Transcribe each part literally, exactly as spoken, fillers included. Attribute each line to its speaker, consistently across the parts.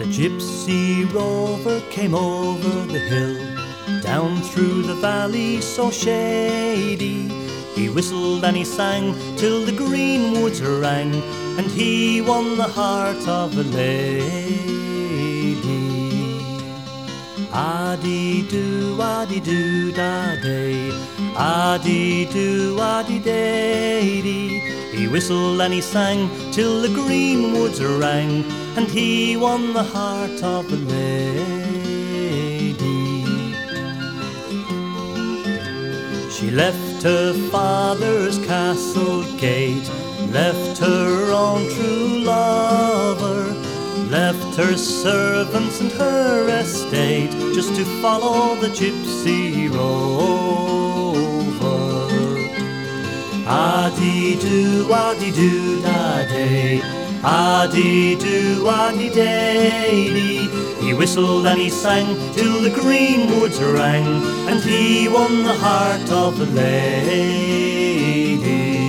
Speaker 1: gypsy rover came over the hill, down through the valley so shady. He whistled and he sang till the green woods rang, and he won the heart of a lady. A-dee-doo, a-dee-doo, da-day, a-dee-doo, a-dee-day-dee. He whistled and he sang till the green woods rang, and he won the heart of a lady. She left her father's castle gate, left her own true lover, left her servants and her estate, just to follow the gypsy rover. A-dee-doo, a-dee-doo, da-day, a-dee-doo, a-dee-day-dee. He whistled and he sang till the green woods rang, and he won the heart of the lady.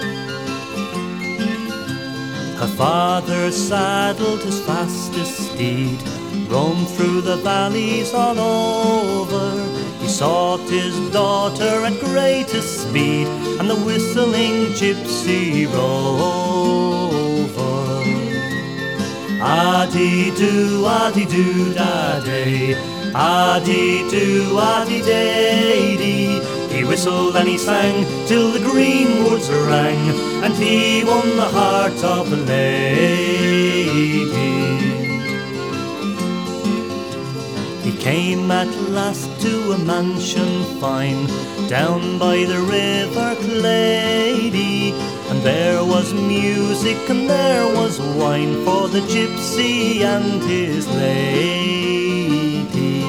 Speaker 1: Her father saddled his fastest steed, roamed through the valleys all over. He sought his daughter at greatest speed, and the whistling gypsy rover. A-dee-doo, a-dee-doo, da-day, a-dee-doo, a-dee-day-dee. He whistled and he sang till the green woods rang, and he won the heart of the lady. He came at last to a mansion fine, down by the river Clady, and there was music and there was wine for the gypsy and his lady.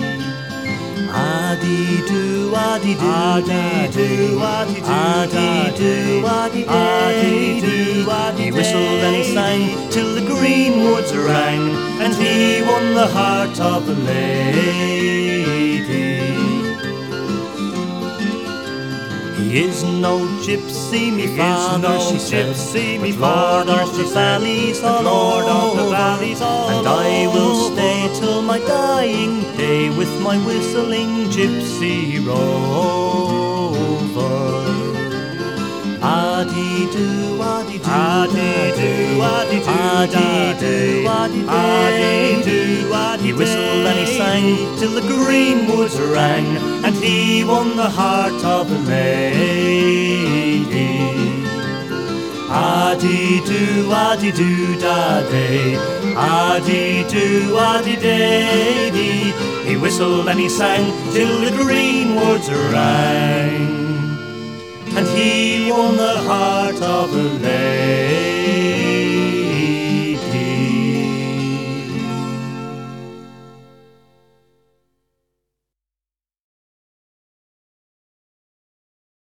Speaker 1: A-dee-doo, a-dee-doo, a-dee-doo, a-dee-doo, a-dee-doo. He whistled and he sang till the green woods rang, and he won the heart of the lady. He is no gypsy, me father, she said, but Lord of the valleys all over, and I will stay till my dying day with my whistling gypsy rover. A-dee-doo, a-dee-doo, a-dee-doo, a-dee-doo, a-dee-doo. He whistled and he sang till the green woods rang, and he won the heart of the lady. A-dee-doo, a-dee-doo, da-day, a-dee-doo, a-dee-day-dee. He whistled and he sang till the green woods rang.